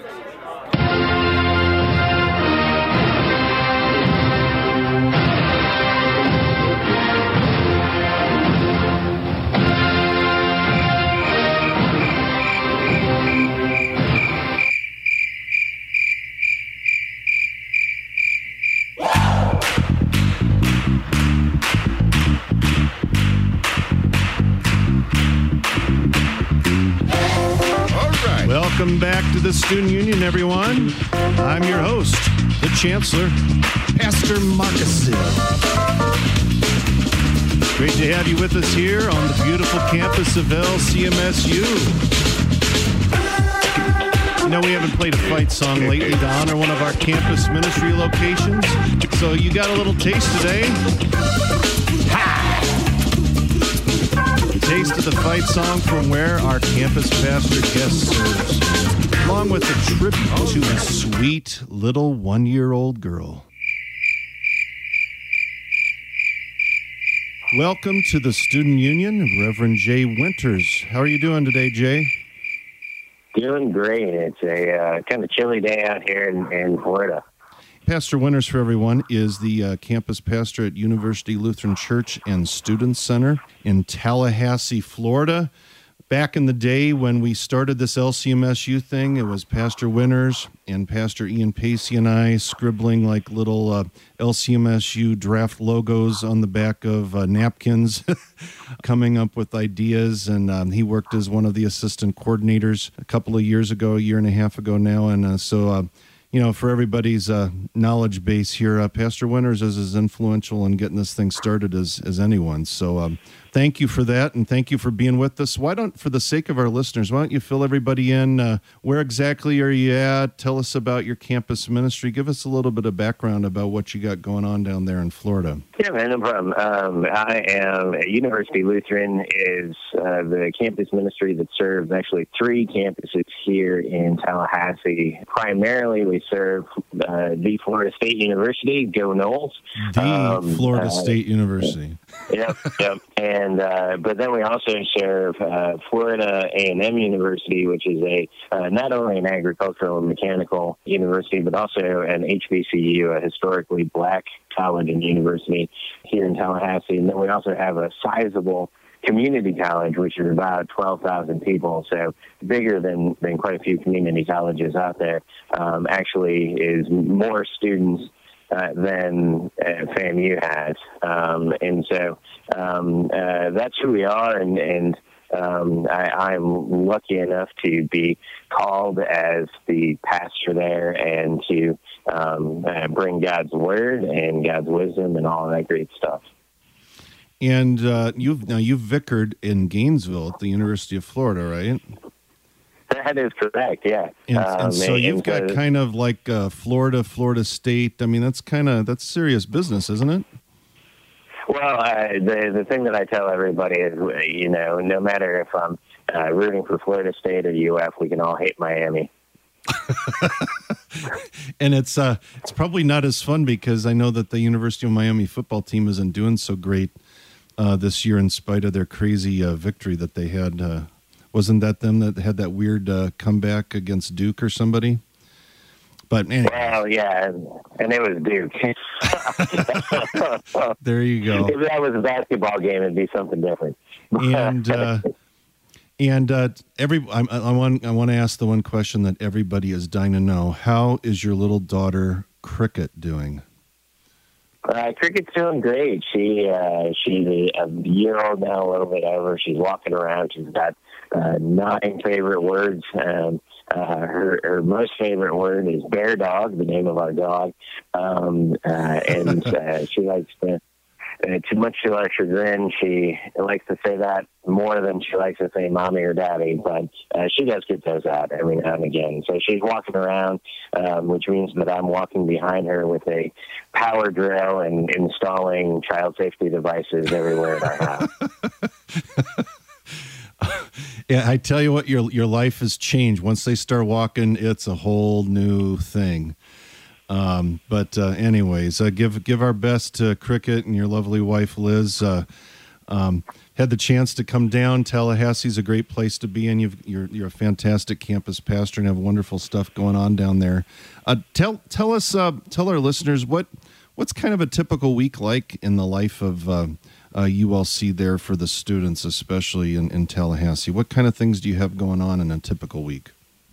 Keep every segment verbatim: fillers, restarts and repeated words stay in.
Welcome back to the Student Union, everyone. I'm your host, the Chancellor, Pastor Marcus. Great to have you with us here on the beautiful campus of L C M S U. You know, we haven't played a fight song lately to honor one of our campus ministry locations, so you got a little taste today. Ha! Taste of the fight song from where our campus pastor guest serves, along with a tribute to a sweet little one-year-old girl. Welcome to the Student Union, Reverend Jay Winters. How are you doing today, Jay? Doing great. It's a uh, kind of chilly day out here in, in Florida. Pastor Winters, for everyone, is the uh, campus pastor at University Lutheran Church and Student Center in Tallahassee, Florida. Back in the day when we started this L C M S U thing, it was Pastor Winters and Pastor Ian Pacey and I scribbling like little uh, L C M S U draft logos on the back of uh, napkins, coming up with ideas. And um, he worked as one of the assistant coordinators a couple of years ago, a year and a half ago now. And uh, so... Uh, You know, for everybody's uh, knowledge base here, uh, Pastor Winters is as influential in getting this thing started as, as anyone. So um, thank you for that, and thank you for being with us. Why don't, for the sake of our listeners, why don't you fill everybody in? Uh, where exactly are you at? Tell us about your campus ministry. Give us a little bit of background about what you got going on down there in Florida. Yeah, man, no problem. Um, I am at University Lutheran is uh, the campus ministry that serves actually three campuses here in Tallahassee. Primarily, we serve uh, the Florida State University, go Noles. The um, Florida uh, State University. Yep, yep. And uh, but then we also serve uh, Florida A and M University, which is a uh, not only an agricultural and mechanical university, but also an H B C U, a historically black college and university here in Tallahassee. And then we also have a sizable community college, which is about twelve thousand people, so bigger than, than quite a few community colleges out there. Um, actually is more students uh, than uh, FAMU has. Um, and so um, uh, that's who we are, and, and um, I, I'm lucky enough to be called as the pastor there and to um, uh, bring God's word and God's wisdom and all that great stuff. And uh, you've now you've vicared in Gainesville at the University of Florida, right? That is correct, yeah. And, um, and so you've got so, kind of like uh, Florida, Florida State. I mean, that's kind of that's serious business, isn't it? Well, uh, the the thing that I tell everybody is, you know, no matter if I'm uh, rooting for Florida State or U F, we can all hate Miami. And it's uh, it's probably not as fun because I know that the University of Miami football team isn't doing so great uh, this year in spite of their crazy uh, victory that they had. Uh, wasn't that them that had that weird uh, comeback against Duke or somebody? But anyway. Well, yeah, and it was Duke. There you go. If that was a basketball game, it'd be something different. And uh, and uh, every I, I want I want to ask the one question that everybody is dying to know: how is your little daughter Cricket doing? Uh, Cricket's doing great. She uh, she's a year old now, a little bit over. She's walking around. She's got uh, nine favorite words. Um, uh, her, her most favorite word is bear dog, the name of our dog. Um, uh, and uh, she likes to, uh, too much to our chagrin, she likes to say that more than she likes to say mommy or daddy, but uh, she does get those out every now and again. So she's walking around, um, which means that I'm walking behind her with a power drill and installing child safety devices everywhere in our house. Yeah, I tell you what, your your life has changed. Once they start walking, it's a whole new thing. Um, but uh, anyways, uh, give give our best to Cricket and your lovely wife, Liz. Uh, Um, had the chance to come down. Tallahassee's a great place to be in. You've, you're you're a fantastic campus pastor and have wonderful stuff going on down there. Uh, tell tell us uh, tell our listeners what what's kind of a typical week like in the life of uh, uh, U L C there for the students, especially in, in Tallahassee. What kind of things do you have going on in a typical week?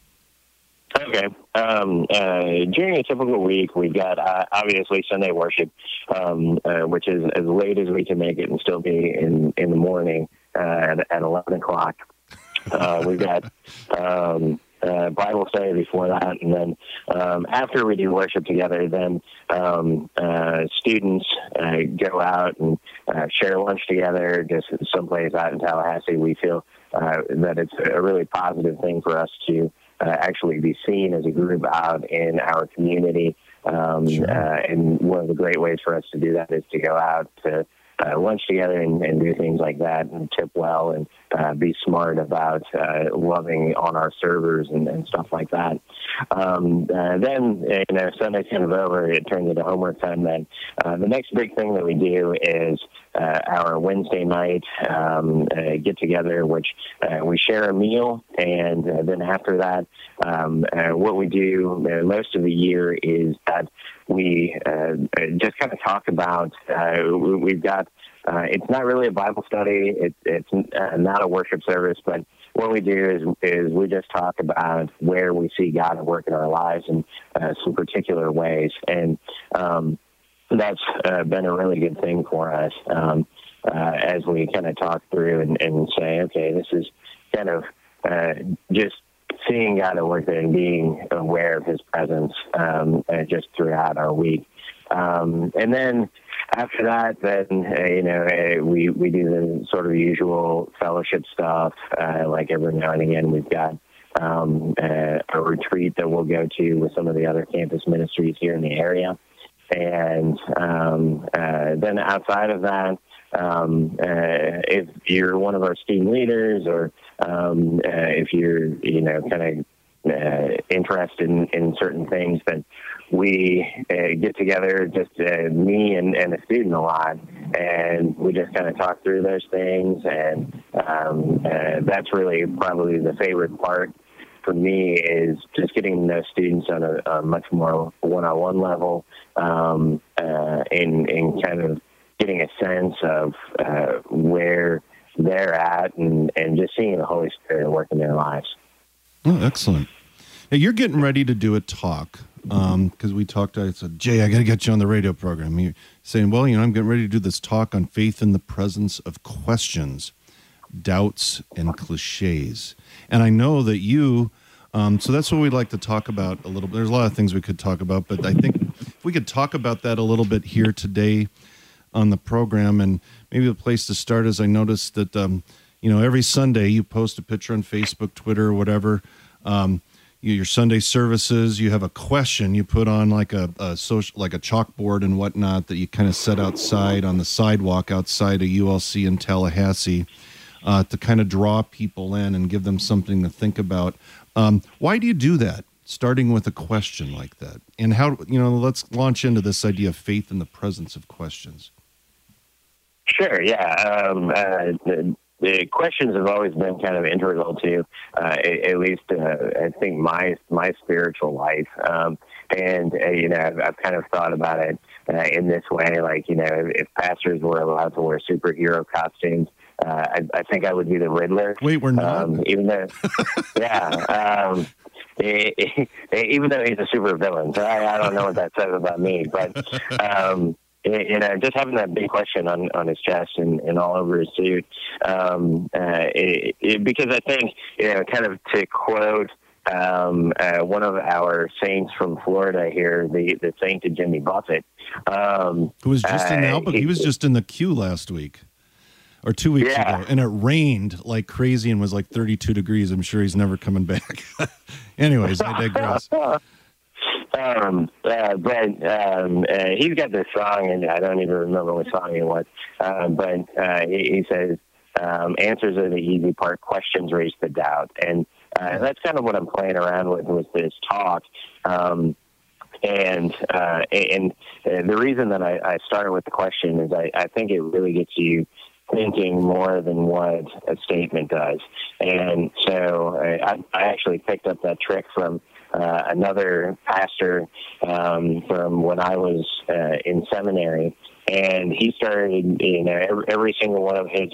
Okay. Um, uh, during a typical week, we got uh, obviously Sunday worship, um, uh, which is as late as we can make it and still be in, in the morning uh, at, at eleven o'clock. Uh, we've got um, uh, Bible study before that, and then um, after we do worship together, then um, uh, students uh, go out and uh, share lunch together, just someplace out in Tallahassee. We feel uh, that it's a really positive thing for us to Uh, actually be seen as a group out in our community. Um, sure. uh, and one of the great ways for us to do that is to go out to uh, lunch together and, and do things like that and tip well and uh, be smart about uh, loving on our servers and, and stuff like that. Um, uh, then, you know, Sunday kind of over, it turns into homework time then. Uh, the next big thing that we do is uh, our Wednesday night um, uh, get-together, which uh, we share a meal, and uh, then after that, um, uh, what we do uh, most of the year is that we uh, just kind of talk about, uh, we've got, uh, it's not really a Bible study, it, it's uh, not a worship service, but what we do is is we just talk about where we see God at work in our lives in uh, some particular ways, and um, that's uh, been a really good thing for us um, uh, as we kind of talk through and, and say, okay, this is kind of uh, just seeing God at work there and being aware of His presence um, uh, just throughout our week. Um, and then after that, then, uh, you know, uh, we, we do the sort of usual fellowship stuff. Uh, like every now and again, we've got um, uh, a retreat that we'll go to with some of the other campus ministries here in the area. And um, uh, then outside of that, um, uh, if you're one of our student leaders or um, uh, if you're, you know, kind of Uh, interested in, in certain things, then we uh, get together, just uh, me and, and a student a lot, and we just kind of talk through those things, and um, uh, that's really probably the favorite part for me is just getting those students on a, a much more one-on-one level um, uh, and, and kind of getting a sense of uh, where they're at and, and just seeing the Holy Spirit work in their lives. Oh, excellent. Now, you're getting ready to do a talk because um, we talked, I said, Jay, I got to get you on the radio program. You're saying, well, you know, I'm getting ready to do this talk on faith in the presence of questions, doubts, and cliches. And I know that you, um, so that's what we'd like to talk about a little bit. There's a lot of things we could talk about, but I think if we could talk about that a little bit here today on the program, and maybe the place to start is I noticed that, um, you know, every Sunday you post a picture on Facebook, Twitter, or whatever. Um, you, your Sunday services, you have a question you put on like a, a social, like a chalkboard and whatnot that you kind of set outside on the sidewalk outside of U L C in Tallahassee uh, to kind of draw people in and give them something to think about. Um, why do you do that? Starting with a question like that, and how, you know, let's launch into this idea of faith in the presence of questions. Sure. Yeah. Um, uh, the, The questions have always been kind of integral to, uh, at least, uh, I think, my my spiritual life. Um, and, uh, you know, I've, I've kind of thought about it uh, in this way, like, you know, if, if pastors were allowed to wear superhero costumes, uh, I, I think I would be the Riddler. Wait, we're not? Um, even though, yeah. Um, even though he's a super villain. So I, I don't know what that says about me. But, um you know, just having that big question on, on his chest and, and all over his suit, um, uh, it, it, because I think, you know, kind of to quote um, uh, one of our saints from Florida here, the, the saint of Jimmy Buffett. Um, Who was just in uh, Albuquerque. He, he was just in the queue last week. Or two weeks yeah. ago, and it rained like crazy and was like thirty-two degrees. I'm sure he's never coming back. Anyways, I digress. Um, uh, but um, uh, he's got this song, and I don't even remember what song it was. Uh, but uh, he, he says, um, "Answers are the easy part; questions raise the doubt." And uh, that's kind of what I'm playing around with with this talk. Um, and uh, and uh, the reason that I, I started with the question is I, I think it really gets you thinking more than what a statement does. And so I, I actually picked up that trick from uh, another pastor um, from when I was uh, in seminary. And he started, you know, every, every single one of his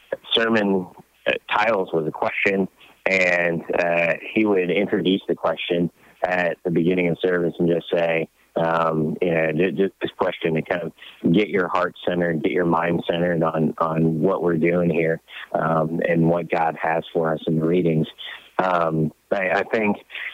sermon uh, titles was a question. And uh, he would introduce the question at the beginning of service and just say, Um, you know, just this question to kind of get your heart centered, get your mind centered on, on what we're doing here um, and what God has for us in the readings. Um, I, I think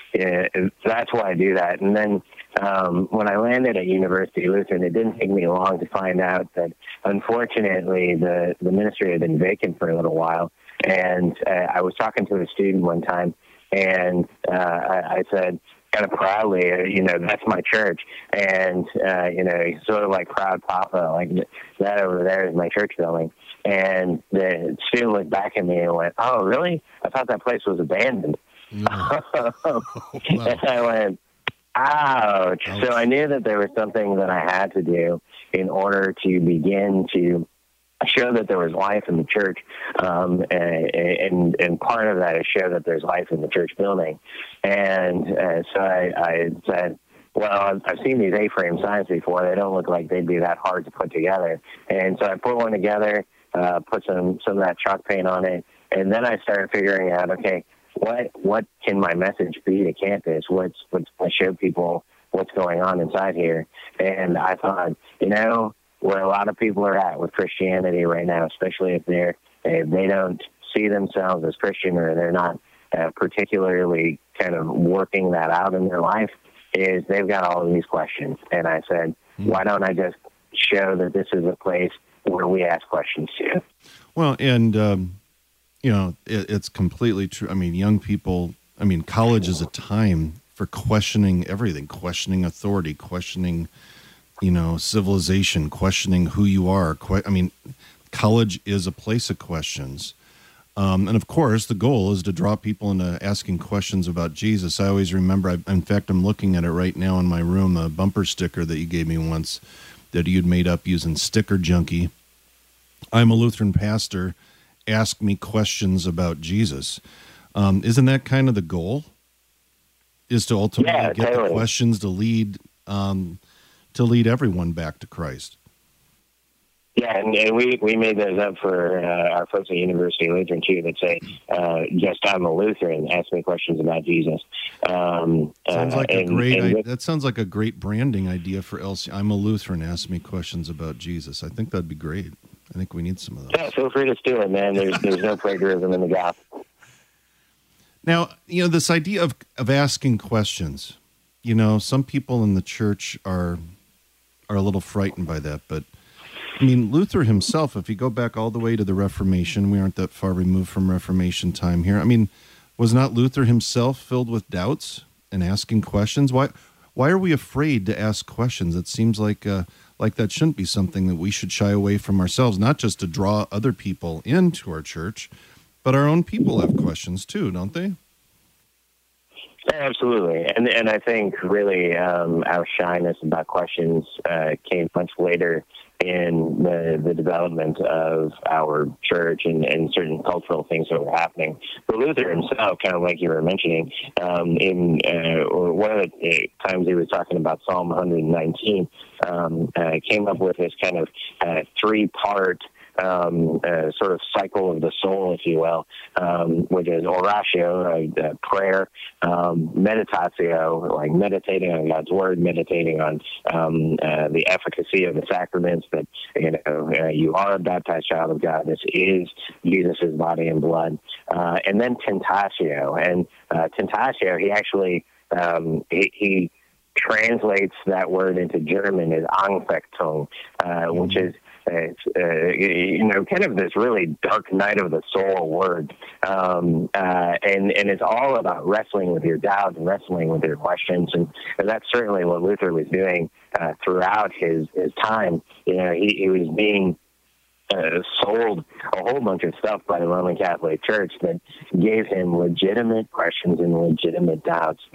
uh, that's why I do that. And then um, when I landed at University Lutheran, it didn't take me long to find out that, unfortunately, the, the ministry had been vacant for a little while. And uh, I was talking to a student one time, and uh, I, I said, kind of proudly, you know, that's my church. And, uh, you know, sort of like proud papa, like that over there is my church building. And the student looked back at me and went, oh, really? I thought that place was abandoned. No. Wow. And I went, ouch. ouch. So I knew that there was something that I had to do in order to begin to show that there was life in the church, um, and, and and part of that is show that there's life in the church building. And uh, so I, I said, well, I've, I've seen these A-frame signs before. They don't look like they'd be that hard to put together. And so I put one together, uh, put some, some of that chalk paint on it, and then I started figuring out, okay, what what can my message be to campus? What's what's I show people what's going on inside here? And I thought, you know, where a lot of people are at with Christianity right now, especially if they're if they don't see themselves as Christian or they're not uh, particularly kind of working that out in their life, is they've got all of these questions. And I said, mm-hmm. why don't I just show that this is a place where we ask questions too? Well, and, um, you know, it, it's completely true. I mean, young people, I mean, college is a time for questioning everything, questioning authority, questioning you know, civilization, questioning who you are. Que- I mean, college is a place of questions. Um, and of course, the goal is to draw people into asking questions about Jesus. I always remember, I, in fact, I'm looking at it right now in my room, a bumper sticker that you gave me once that you'd made up using Sticker Junkie. I'm a Lutheran pastor. Ask me questions about Jesus. Um, isn't that kind of the goal? Is to ultimately yeah, get totally. the questions to lead um to lead everyone back to Christ. Yeah, and, and we, we made those up for uh, our folks at University Lutheran, too, that say, uh, just I'm a Lutheran, ask me questions about Jesus. Um, sounds like uh, a and, great, and with, that sounds like a great branding idea for L C. I'm a Lutheran, ask me questions about Jesus. I think that'd be great. I think we need some of those. Yeah, feel free to steal it, man. There's, there's no plagiarism in the gospel. Now, you know, this idea of, of asking questions, you know, some people in the church are... are a little frightened by that, but I mean, Luther himself, if you go back all the way to the Reformation, we aren't that far removed from Reformation time here. I mean, was not Luther himself filled with doubts and asking questions? Why, why are we afraid to ask questions? It seems like, uh, like that shouldn't be something that we should shy away from ourselves, not just to draw other people into our church, but our own people have questions too, don't they? Absolutely. And and I think really um, our shyness about questions uh, came much later in the, the development of our church and, and certain cultural things that were happening. But Luther himself, kind of like you were mentioning, um, in uh, one of the times he was talking about Psalm one nineteen, um, uh, came up with this kind of uh, three-part Um, uh, sort of cycle of the soul, if you will, um, which is oratio, uh, uh, prayer, um, meditatio, like meditating on God's word, meditating on um, uh, the efficacy of the sacraments, that you know uh, you are a baptized child of God. This is Jesus' body and blood, uh, and then tentatio. And uh, tentatio, he actually um, he, he translates that word into German as Anfechtung, uh, which is It's, uh, you know, kind of this really dark night of the soul word. Um, uh, and, and it's all about wrestling with your doubts and wrestling with your questions. And, and that's certainly what Luther was doing uh, throughout his, his time. You know, he, he was being Uh, sold a whole bunch of stuff by the Roman Catholic Church that gave him legitimate questions and legitimate doubts that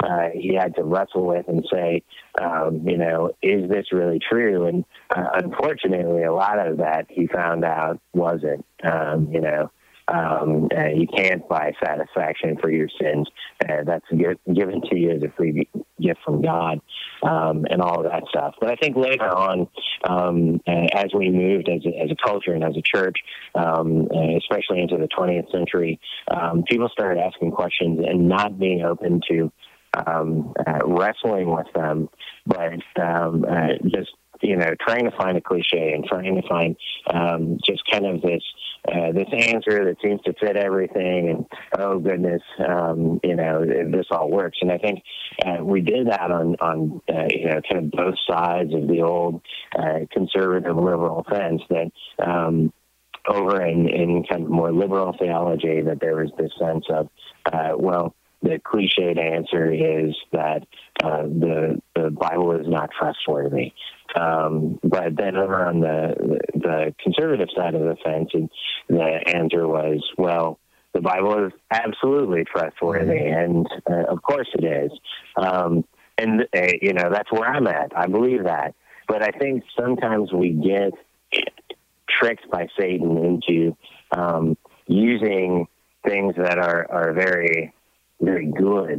uh, he had to wrestle with and say, um, you know, is this really true? And uh, unfortunately, a lot of that he found out wasn't, um, you know. Um, uh, you can't buy satisfaction for your sins. Uh, that's gi- given to you as a free gift from God, um, and all of that stuff. But I think later on, um, uh, as we moved as a, as a culture and as a church, um, uh, especially into the twentieth century, um, people started asking questions and not being open to um, uh, wrestling with them, but um, uh, just you know, trying to find a cliche and trying to find um, just kind of this uh, this answer that seems to fit everything. And oh goodness, um, you know, this all works. And I think uh, we did that on on uh, you know kind of both sides of the old uh, conservative liberal fence. That um, over in, in kind of more liberal theology, that there was this sense of uh, well, the cliched answer is that uh, the the Bible is not trustworthy. Um, but then over on the the conservative side of the fence, and the answer was, well, the Bible is absolutely trustworthy, and uh, of course it is. Um, and uh, you know that's where I'm at. I believe that. But I think sometimes we get tricked by Satan into um, using things that are are very very good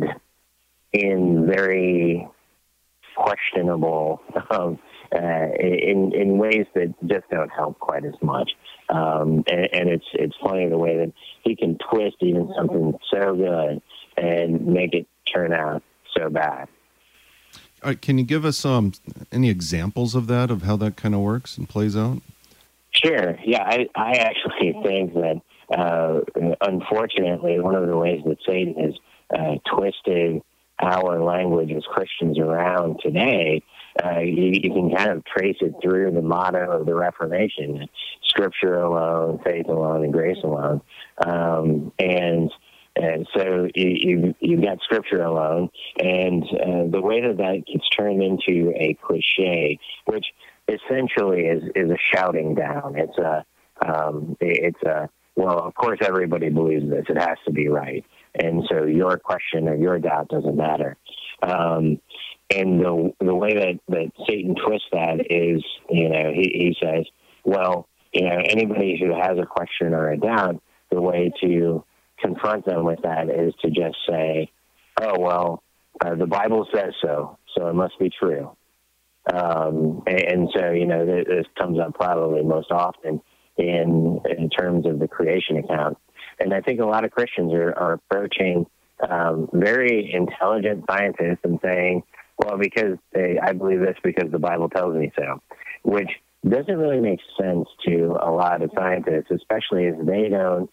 in very questionable um, uh, in in ways that just don't help quite as much. Um, and, and it's it's funny the way that he can twist even something so good and make it turn out so bad. All right, can you give us um, any examples of that, of how that kind of works and plays out? Sure. Yeah, I, I actually think that, uh, unfortunately, one of the ways that Satan has uh, twisted our language as Christians around today, uh, you, you can kind of trace it through the motto of the Reformation: Scripture alone, faith alone, and grace alone. Um, and and so you, you, you've got Scripture alone, and uh, the way that that gets turned into a cliche, which essentially is, is a shouting down. It's a, um, it's a, well, of course everybody believes this. It has to be right. And so your question or your doubt doesn't matter. Um, and the the way that, that Satan twists that is, you know, he, he says, well, you know, anybody who has a question or a doubt, the way to confront them with that is to just say, oh, well, uh, the Bible says so, so it must be true. Um, and, and so, you know, this, this comes up probably most often in in terms of the creation account. And I think a lot of Christians are, are approaching um, very intelligent scientists and saying, well, because they, I believe this because the Bible tells me so, which doesn't really make sense to a lot of scientists, especially as they don't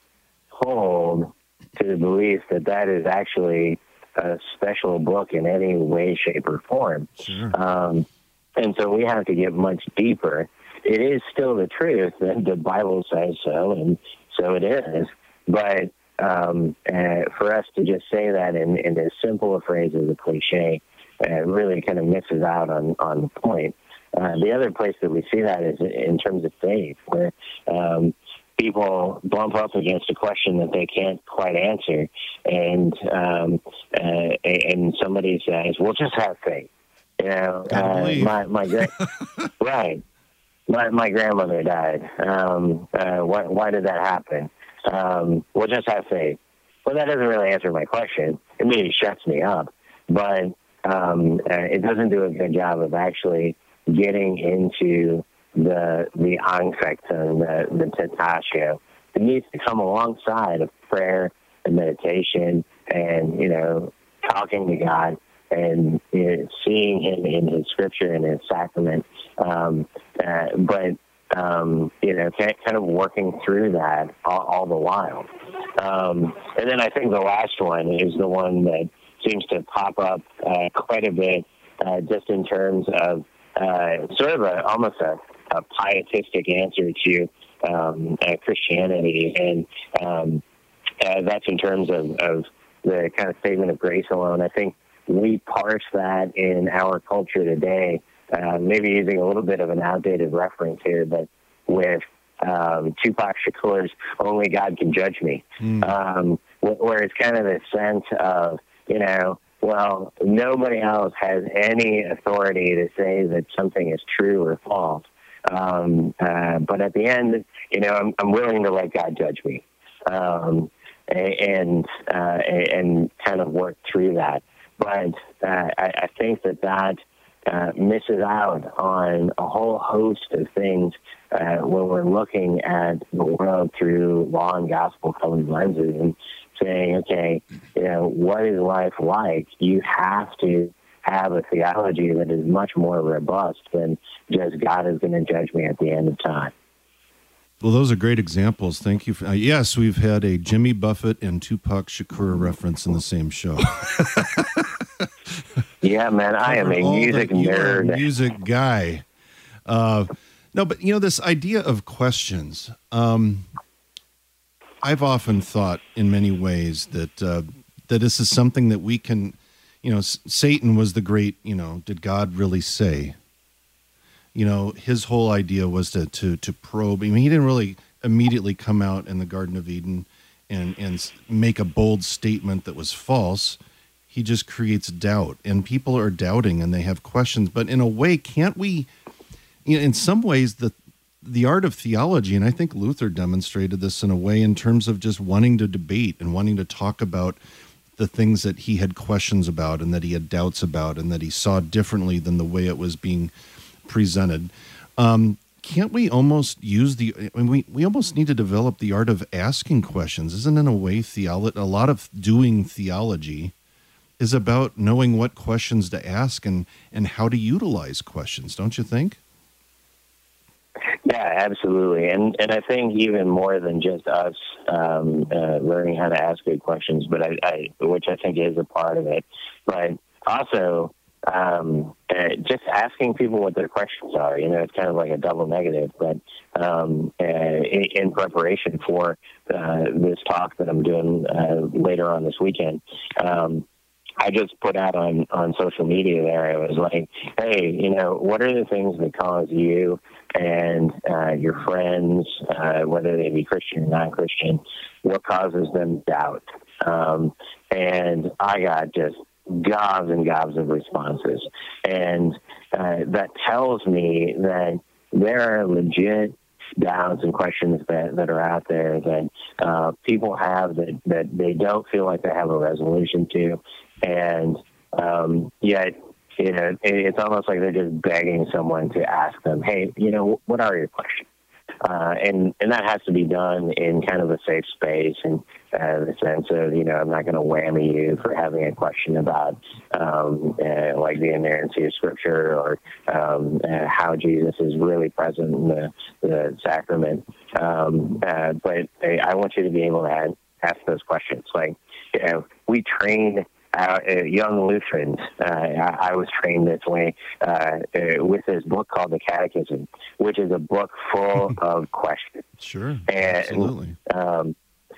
hold to the belief that that is actually a special book in any way, shape, or form. Sure. Um, and so we have to get much deeper. It is still the truth that the Bible says so, and so it is. But um, uh, for us to just say that in, in as simple a phrase as a cliche uh, really kind of misses out on, on the point. Uh, the other place that we see that is in terms of faith, where um, people bump up against a question that they can't quite answer, and um, uh, and somebody says, "Well, just have faith." You know, uh, my my gra- right. My my grandmother died. Um, uh, why why did that happen? Um, well, just have faith. Well, that doesn't really answer my question. It maybe shuts me up, but um, uh, it doesn't do a good job of actually getting into the the Anfechtung, the the tentatio. It needs to come alongside of prayer and meditation, and you know, talking to God and you know, seeing Him in His Scripture and His sacrament. Um, uh, but um, you know, kind of working through that all, all the while. Um, and then I think the last one is the one that seems to pop up uh, quite a bit, uh, just in terms of uh, sort of a almost a, a pietistic answer to um, uh, Christianity, and um, uh, that's in terms of, of the kind of statement of grace alone. I think we parse that in our culture today. Uh, maybe using a little bit of an outdated reference here, but with um, Tupac Shakur's "Only God Can Judge Me," mm. um, where it's kind of this sense of, you know, well, nobody else has any authority to say that something is true or false. Um, uh, but at the end, you know, I'm, I'm willing to let God judge me, um, and uh, and kind of work through that. But uh, I, I think that that uh, misses out on a whole host of things uh, when we're looking at the world through law and gospel colored lenses and saying, okay, you know, what is life like? You have to have a theology that is much more robust than just God is going to judge me at the end of time. Well, those are great examples. Thank you. For, uh, yes, we've had a Jimmy Buffett and Tupac Shakur reference in the same show. Yeah, man, I am a music the, nerd. A music guy. Uh, no, but you know, this idea of questions, um, I've often thought in many ways that uh, that this is something that we can, you know, Satan was the great, you know, did God really say? You know, his whole idea was to to to probe. I mean, he didn't really immediately come out in the Garden of Eden and and make a bold statement that was false. He just creates doubt, and people are doubting and they have questions. But in a way, can't we, you know, in some ways, the the art of theology, and I think Luther demonstrated this in a way in terms of just wanting to debate and wanting to talk about the things that he had questions about and that he had doubts about and that he saw differently than the way it was being presented. Um, can't we almost use the, I mean, we, we almost need to develop the art of asking questions. Isn't in a way theolo- a lot of doing theology is about knowing what questions to ask and, and how to utilize questions, don't you think? Yeah, absolutely. And and I think even more than just us um, uh, learning how to ask good questions, but I, I, which I think is a part of it, but also um, uh, just asking people what their questions are. You know, it's kind of like a double negative, but um, uh, in, in preparation for uh, this talk that I'm doing uh, later on this weekend, um, I just put out on, on social media there, it was like, hey, you know, what are the things that cause you and uh, your friends, uh, whether they be Christian or non-Christian, what causes them doubt? Um, and I got just gobs and gobs of responses. And uh, that tells me that there are legit doubts and questions that, that are out there that uh, people have that, that they don't feel like they have a resolution to. And um, yet, you know, it, it's almost like they're just begging someone to ask them, hey, you know, what are your questions? Uh, and, and that has to be done in kind of a safe space and uh, the sense of, you know, I'm not going to whammy you for having a question about um, uh, like the inerrancy of Scripture or um, uh, how Jesus is really present in the, the sacrament. Um, uh, but I, I want you to be able to add, ask those questions. Like, you know, we train Uh, uh, young Lutherans, uh, I, I was trained this way uh, uh, with this book called The Catechism, which is a book full of questions. Sure, and, absolutely. Um,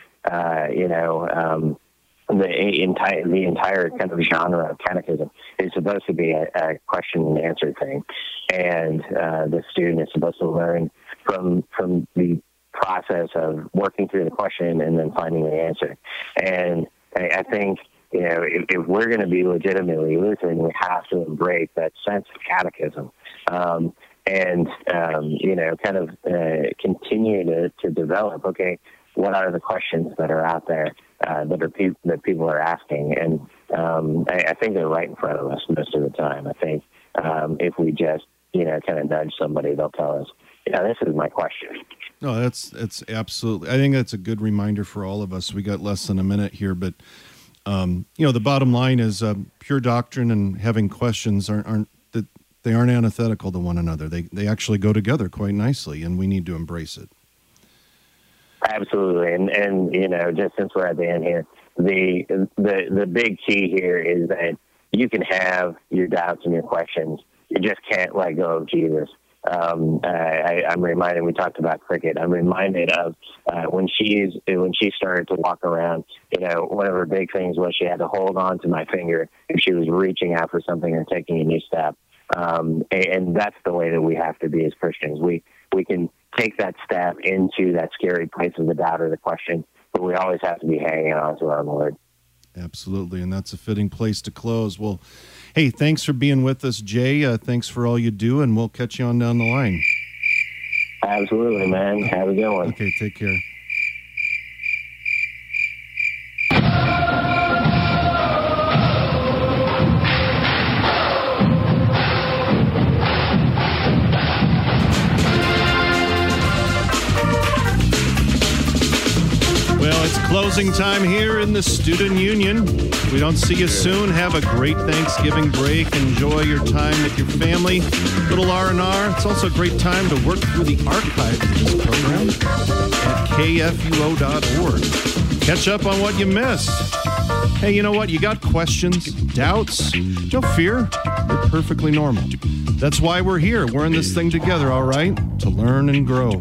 uh, you know, um, the entire the entire kind of genre of catechism is supposed to be a, a question and answer thing, and uh, the student is supposed to learn from from the process of working through the question and then finding the answer. And I, I think, you know, if, if we're going to be legitimately Lutheran, we have to embrace that sense of catechism um, and, um, you know, kind of uh, continue to, to develop, okay, what are the questions that are out there uh, that are pe- that people are asking? And um, I, I think they're right in front of us most of the time. I think um, if we just, you know, kind of nudge somebody, they'll tell us, yeah, this is my question. No, that's, that's absolutely, I think that's a good reminder for all of us. We got less than a minute here, but Um, you know, the bottom line is um, pure doctrine and having questions aren't, aren't that they aren't antithetical to one another. They they actually go together quite nicely, and we need to embrace it. Absolutely, and and you know, just since we're at the end here, the the the big key here is that you can have your doubts and your questions. You just can't let go of Jesus. Um, I, I'm reminded, we talked about cricket. I'm reminded of uh, when she's when she started to walk around. You know, one of her big things was she had to hold on to my finger if she was reaching out for something or taking a new step. Um, and, and that's the way that we have to be as Christians. We we can take that step into that scary place of the doubt or the question, but we always have to be hanging on to our Lord. Absolutely, and that's a fitting place to close. Well, hey, thanks for being with us, Jay. Uh, thanks for all you do, and we'll catch you on down the line. Absolutely, man. Have a good one. Okay, take care. Well, it's closing time here in the Student Union. If we don't see you soon, have a great Thanksgiving break. Enjoy your time with your family. Little R and R. It's also a great time to work through the archives of this program at K F U O dot org. Catch up on what you missed. Hey, you know what? You got questions, doubts? Don't fear. They're perfectly normal. That's why we're here. We're in this thing together, all right? To learn and grow.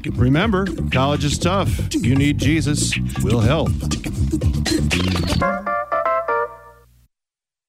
Remember, college is tough. You need Jesus. We'll help.